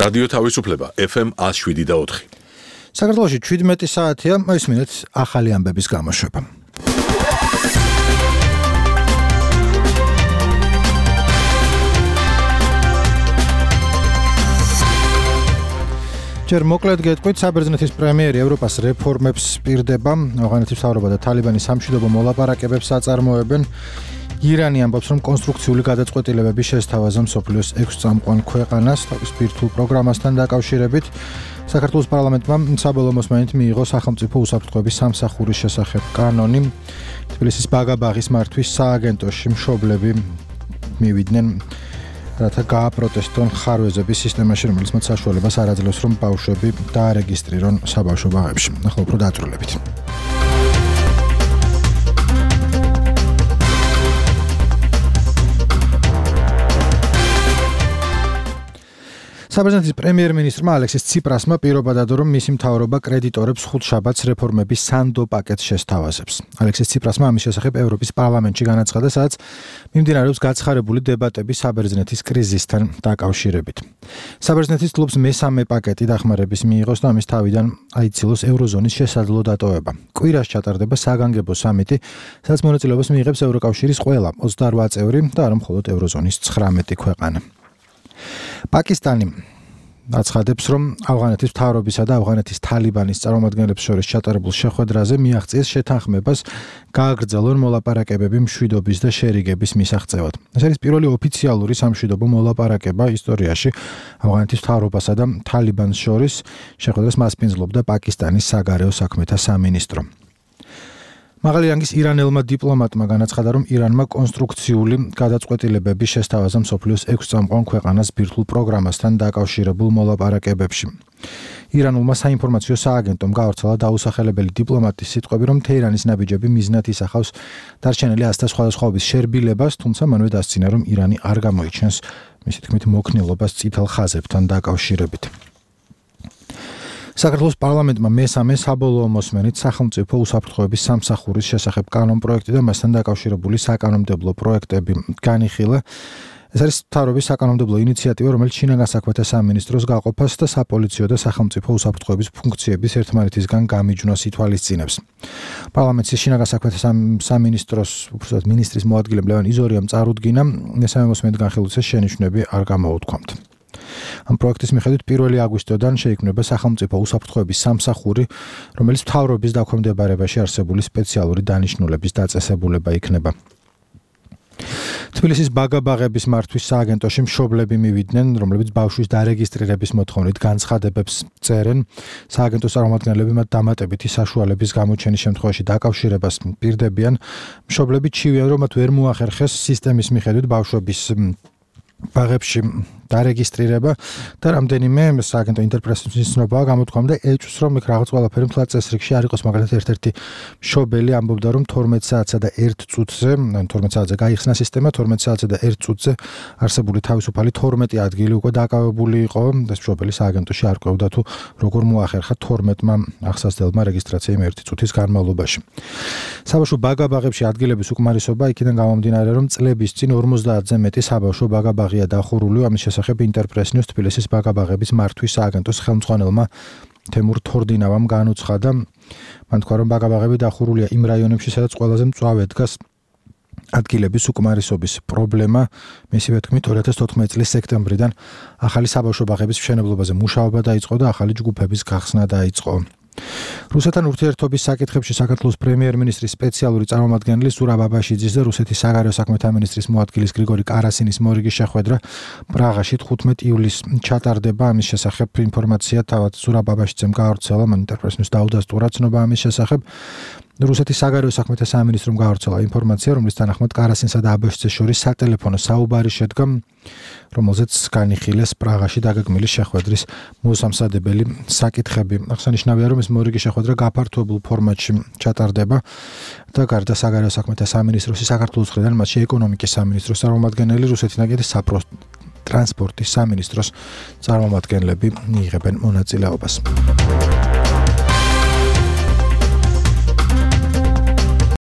რადიო თავისუფლება FM 107.4. საქართველოში 17 საათია, მოისმინეთ ახალი ამბების გამოშვება. ჯერ მოკლედ გეტყვით, საბერძნეთის პრემიერი ევროპას რეფორმებს პირდება, ავღანეთის მთავრობა და თალიბანის სამშვიდობო მოლაპარაკებებს აწარმოებენ. ირანი ამბობს, რომ კონსტრუქციული გადაწყვეტილებების შესთავაზა მსოფლიოს 6 წამყვან ქვეყანას თავის ბირთვულ პროგრამასთან დაკავშირებით. საქართველოს პარლამენტმა საბოლოო მოსმენით მიიღო სახელმწიფო უსაფრთხოების სამსახურის შესახებ კანონი. თბილისის ბაგაბაღის მართვის სააგენტოში მშობლები მივიდნენ, რათა გააპროტესტონ ხარვეზების სისტემაში, რომელიც მათ საშუალებას არ აძლევს, რომ ბავშვები დაარეგისტრირონ საბავშვო ბაღებში. ახლა უფრო დაწვრილებით. საბერძნეთის პრემიერ-მინისტრმა ალექსის ციპრასმა პირობა დადო, რომ მისი მთავრობა კრედიტორებს ხუთშაბათს რეფორმების სანდო პაკეტს შესთავაზებს. ალექსის ციპრასმა ამის შესახებ ევროპის პარლამენტში განაცხადა, სადაც მიმდინარეობს გაცხარებული დებატები საბერძნეთის კრიზისთან დაკავშირებით. საბერძნეთის ფლობს მესამე პაკეტი დახმარების მიიღოს და ამის თავიდან აიცილოს ევროზონის შესაძლო დატოვება. კვირას ჩატარდება საგანგებო სამიტი, სადაც მონაწილეობას მიიღებს ევროკავშირის ყველა 28 წევრი და არა მხოლოდ ევროზონის 19 ქვეყანა. პაკისტანი აცხადებს, რომ ავღანეთის მთავრობისა და ავღანეთის თალიბანის წარმომადგენლებს შორის ჩატარებულ შეხვედრაზე მიაღწიეს შეთანხმებას გააგრძელონ მოლაპარაკებები მშვიდობის და შერიგების მისაღწევად. ეს არის პირველი ოფიციალური სამშვიდობო მოლაპარაკება ისტორიაში ავღანეთის მთავრობასა და თალიბანს შორის. შეხვედრას მასპინძლობდა პაკისტანის საგარეო საქმეთა სამინისტრო. მაღალი რანგის ირანელმა დიპლომატმა განაცხადა, რომ ირანმა კონსტრუქციული გადაწყვეტილებების შესთავაზა მსოფლიოს 6 წამყვან ქვეყანას ბირთვულ პროგრამასთან დაკავშირებულ მოლაპარაკებებში. ირანულმა საინფორმაციო სააგენტომ გაავრცელა დაუსახელებელი დიპლომატის სიტყვები, რომ თეირანის ნაბიჯები მიზნად ისახავს დარჩენილი ასთა სხვადასხვაობის შერბილებას, თუმცა მანვე დასცინა, რომ ირანი არ გამოიჩენს მისი თქმით მოქნილობას წითელ ხაზებთან დაკავშირებით. საქართველოს პარლამენტმა მესამე საბოლოო მოსმენით სახელმწიფო უსაფრთხოების სამსახურის შესახებ კანონპროექტი და მასთან დაკავშირებული საკანონმდებლო პროექტები განიხილა. ეს არის მთავრობის საკანონმდებლო ინიციატივა, რომელიც შინაგან საქმეთა სამინისტროს გაყოფას და საპოლიციო და სახელმწიფო უსაფრთხოების ფუნქციების ერთმანეთისგან გამიჯვნას ითვალისწინებს. პარლამენტის შინაგან საქმეთა სამინისტროს უბრალოდ მინისტრის მოადგილემ ლევან იზორიამ წარუდგინა, მესამე მოსმენით განხილვის შენიშვნები არ გამოუთქვამთ. ამ პროექტის მიხედვით 1 აგვისტოდან შეიქმნება სახელმწიფო უსაფრთხოების სამსახური, რომელიც მთავრობის დაქვემდებარებაში არსებული სპეციალური დანიშნულების დაწესებულება იქნება. თბილისის ბაგაბაღების მართვის სააგენტოში მშობლები მივიდნენ, რომლებიც ბავშვის დარეგისტრირების მოთხოვნით განცხადებებს წერენ. სააგენტოს წარმომადგენლები მათ დამატებითი საშუალების გამოჩენის შემთხვევაში დაკავშირებას პირდებიან. მშობლები ჩივიან, რომ მათ ვერ მოახერხეს სისტემის მიხედვით ბავშვების ბაღებში დარეგისტრირება და რამდენიმე სააგენტო ინტერპრეტაციის ცნობაა გამოთქვამდა ეჭვს, რომ იქ რაღაც ყველაფერი მთლად წესრიგში არ იყოს. მაგალითად ერთ-ერთი მშობელი ამბობდა, რომ 12 საათსა და 1 წუთზე, 12 საათზე გაიხსნა სისტემა, 12 საათზე და 1 წუთზე არსებული თავისუფალი 12 ადგილი უკვე დაკავებული იყო. ეს მშობელი სააგენტოში არ ყვევდა თუ როგორ მოახერხა 12-მა ახსასდელმა რეგისტრაცია იმ 1 წუთის განმავლობაში. საბავშვო ბაგაბაღებში ადგილების უკმარისობა იქიდან გამომდინარე, რომ წლების წინ 50-ზე მეტი საბავშვო ბაგაბაღია დახურული. ამის შესახებ ინტერპრესნიუს თბილისის ბაგაბაღების მართვის სააგენტოს ხელმძღვანელმა თემურ თორდინავამ განუცხადა. მან თქვა, რომ ბაგაბაღები დახურულია იმ რაიონებში, სადაც ყველაზე მწვავე დგას ადგილების უკმარისობის პრობლემა. მისივე თქმით, 2014 წლის სექტემბრიდან ახალი საბავშვო ბაღების მშენებლობაზე მუშაობა დაიწყო და ახალი ჯგუფების გახსნა დაიწყო. რუსეთთან ურთიერთობის საკითხებში საქართველოს პრემიერ-მინისტრის სპეციალური წარმომადგენელი ზურაბ აბაშიძის და რუსეთის საგარეო საქმეთა მინისტრის მოადგილის გრიგორი კარასინის მორიგის შეხვედრა პრაღაში 15 ივლისს ჩატარდება. ამის შესახებ ინფორმაცია თავად ზურაბ აბაშიძემ გაავრცელა, მან ინტერპრესნიუს დაუდასტურა ცნობა ამის შესახებ. რუსეთის საგარეო საქმეთა სამინისტრომ გაავრცელა ინფორმაცია, რომლის თანახმად კარასინსა და აბაშიძეს შორის სატელეფონო საუბარი შედგა, რომელზეც განიხილეს პრაღაში დაგეგმილი შეხვედრის მოსამზადებელი საკითხები. აღსანიშნავია, რომ ეს მორიგი შეხვედრა გაფართოებულ ფორმატში ჩატარდება და გარდა საგარეო საქმეთა სამინისტროს საქართველოს მხრიდან მასში ეკონომიკის სამინისტროს წარმომადგენელი, რუსეთის ნაკეთი ტრანსპორტის სამინისტროს წარმომადგენლები მიიღებენ მონაწილეობას.